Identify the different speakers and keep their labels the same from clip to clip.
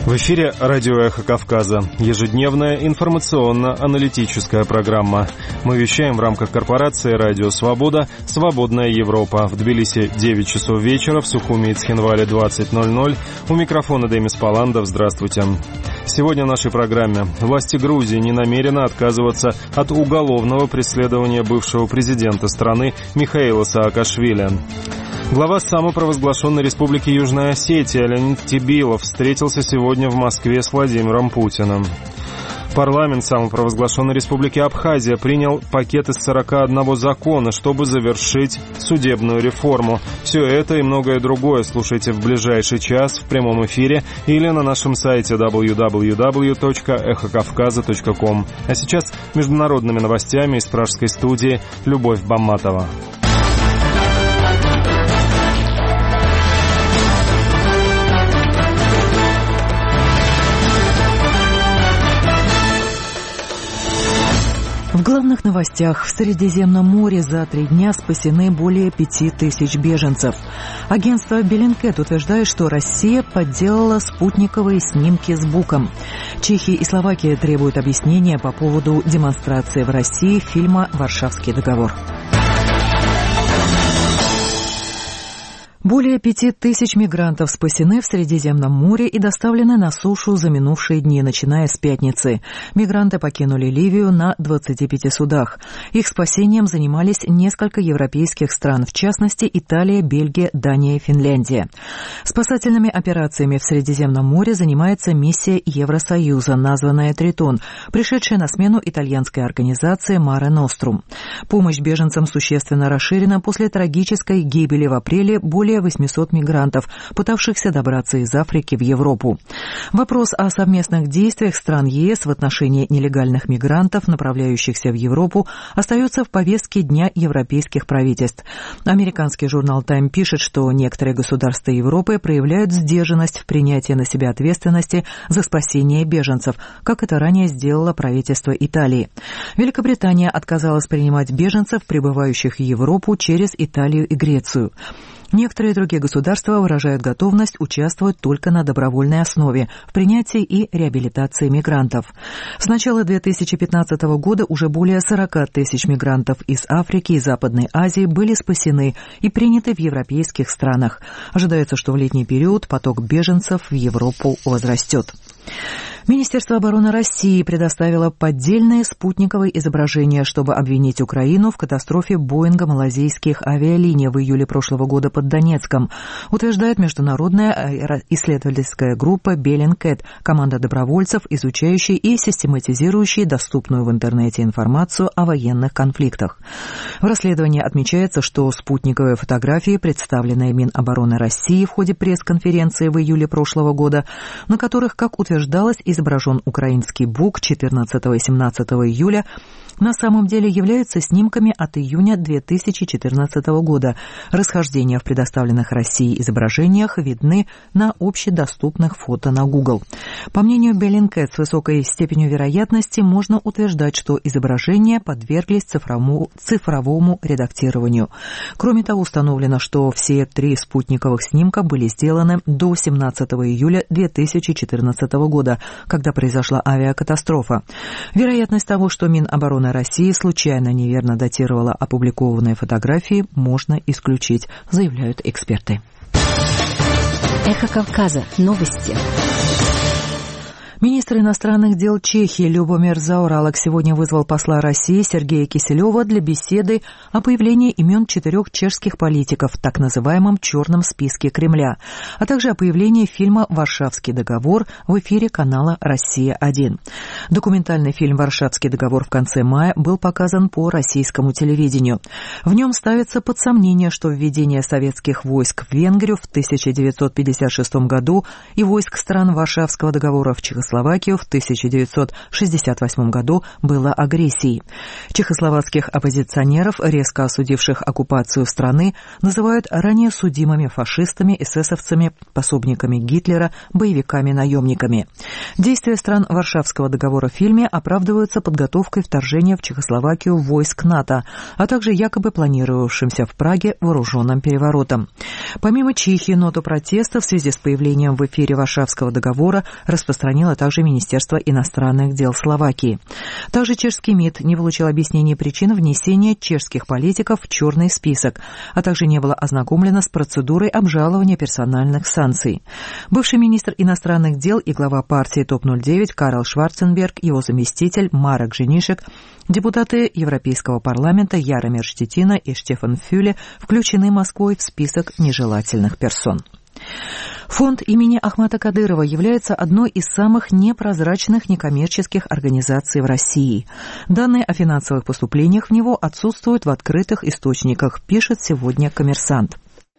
Speaker 1: В эфире радио «Эхо Кавказа». Ежедневная информационно-аналитическая программа. Мы вещаем в рамках корпорации «Радио Свобода», «Свободная Европа». В Тбилиси 9 часов вечера, в Сухуми и Цхинвале 20:00. У микрофона Демис Паландов. Здравствуйте. Сегодня в нашей программе. Власти Грузии не намерены отказываться от уголовного преследования бывшего президента страны Михаила Саакашвили. Глава самопровозглашенной республики Южная Осетия Леонид Тебилов встретился сегодня в Москве с Владимиром Путиным. Парламент самопровозглашенной республики Абхазия принял пакет из 41 закона, чтобы завершить судебную реформу. Все это и многое другое слушайте в ближайший час в прямом эфире или на нашем сайте www.эхокавказа.ком. А сейчас международными новостями из пражской студии Любовь Бамматова.
Speaker 2: В главных новостях: в Средиземном море за 3 дня спасены более 5000 беженцев. Агентство Bellingcat утверждает, что Россия подделала спутниковые снимки с Буком. Чехия и Словакия требуют объяснения по поводу демонстрации в России фильма «Варшавский договор». Более 5000 мигрантов спасены в Средиземном море и доставлены на сушу за минувшие дни, начиная с пятницы. Мигранты покинули Ливию на 25 судах. Их спасением занимались несколько европейских стран, в частности Италия, Бельгия, Дания и Финляндия. Спасательными операциями в Средиземном море занимается миссия Евросоюза, названная «Тритон», пришедшая на смену итальянской организации «Маре Нострум». Помощь беженцам существенно расширена после трагической гибели в апреле более 800 мигрантов, пытавшихся добраться из Африки в Европу. Вопрос о совместных действиях стран ЕС в отношении нелегальных мигрантов, направляющихся в Европу, остается в повестке дня европейских правительств. Американский журнал «Тайм» пишет, что некоторые государства Европы проявляют сдержанность в принятии на себя ответственности за спасение беженцев, как это ранее сделало правительство Италии. Великобритания отказалась принимать беженцев, прибывающих в Европу через Италию и Грецию. Некоторые другие государства выражают готовность участвовать только на добровольной основе в принятии и реабилитации мигрантов. С начала 2015 года уже более 40 тысяч мигрантов из Африки и Западной Азии были спасены и приняты в европейских странах. Ожидается, что в летний период поток беженцев в Европу возрастет. Министерство обороны России предоставило поддельные спутниковые изображения, чтобы обвинить Украину в катастрофе Боинга малайзийских авиалиний в июле прошлого года под Донецком, утверждает международная исследовательская группа Bellingcat, команда добровольцев, изучающая и систематизирующая доступную в интернете информацию о военных конфликтах. В расследовании отмечается, что спутниковые фотографии, представленные Минобороны России в ходе пресс-конференции в июле прошлого года, на которых, как утверждалось, изображен украинский БУК 14 и 17 июля, на самом деле являются снимками от июня 2014 года. Расхождения в предоставленных России изображениях видны на общедоступных фото на Google. По мнению Bellingcat, с высокой степенью вероятности можно утверждать, что изображения подверглись цифровому редактированию. Кроме того, установлено, что все 3 спутниковых снимка были сделаны до 17 июля 2014 года, когда произошла авиакатастрофа. Вероятность того, что Минобороны России случайно неверно датировала опубликованные фотографии, можно исключить, заявляют эксперты.
Speaker 3: Эхо Кавказа. Новости.
Speaker 2: Министр иностранных дел Чехии Любомир Заоралок сегодня вызвал посла России Сергея Киселева для беседы о появлении имен 4 чешских политиков в так называемом «черном списке Кремля», а также о появлении фильма «Варшавский договор» в эфире канала «Россия-1». Документальный фильм «Варшавский договор» в конце мая был показан по российскому телевидению. В нем ставится под сомнение, что введение советских войск в Венгрию в 1956 году и войск стран Варшавского договора в Чехословакии Чехословакию в 1968 году было агрессией. Чехословацких оппозиционеров, резко осудивших оккупацию страны, называют ранее судимыми фашистами, эсэсовцами, пособниками Гитлера, боевиками-наемниками. Действия стран Варшавского договора в фильме оправдываются подготовкой вторжения в Чехословакию войск НАТО, а также якобы планировавшимся в Праге вооруженным переворотом. Помимо Чехии, ноту протеста в связи с появлением в эфире Варшавского договора распространило также Министерство иностранных дел Словакии. Также чешский МИД не получил объяснения причин внесения чешских политиков в черный список, а также не было ознакомлено с процедурой обжалования персональных санкций. Бывший министр иностранных дел и глава партии ТОП-09 Карл Шварценберг, его заместитель Марек Женишек, депутаты Европейского парламента Яромир Штетина и Штефан Фюле включены Москвой в список нежелательных персон. Фонд имени Ахмата Кадырова является одной из самых непрозрачных некоммерческих организаций в России. Данные о финансовых поступлениях в него отсутствуют в открытых источниках, пишет сегодня «Коммерсант».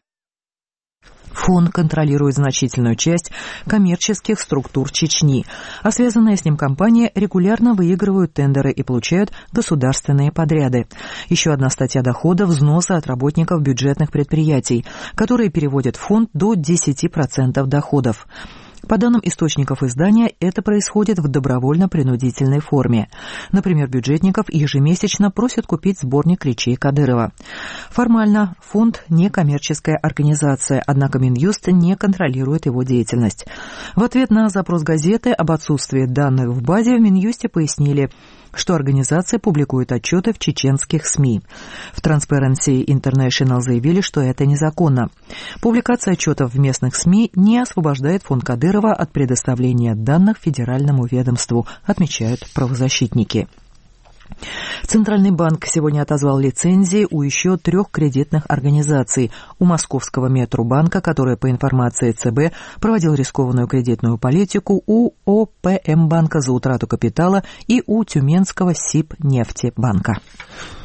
Speaker 2: Фонд контролирует значительную часть коммерческих структур Чечни, а связанные с ним компании регулярно выигрывают тендеры и получают государственные подряды. Еще одна статья дохода – взносы от работников бюджетных предприятий, которые переводят в фонд до 10% доходов. По данным источников издания, это происходит в добровольно-принудительной форме. Например, бюджетников ежемесячно просят купить сборник речей Кадырова. Формально фонд не коммерческая организация, однако Минюст не контролирует его деятельность. В ответ на запрос газеты об отсутствии данных в базе в Минюсте пояснили, что организация публикует отчеты в чеченских СМИ. В Transparency International заявили, что это незаконно. Публикация отчетов в местных СМИ не освобождает фонд Кадырова от предоставления данных федеральному ведомству, отмечают правозащитники. Центральный банк сегодня отозвал лицензии у еще 3 кредитных организаций. У Московского Метрубанка, который, по информации ЦБ, проводил рискованную кредитную политику, у ОПМ банка за утрату капитала и у Тюменского Сибнефтебанка.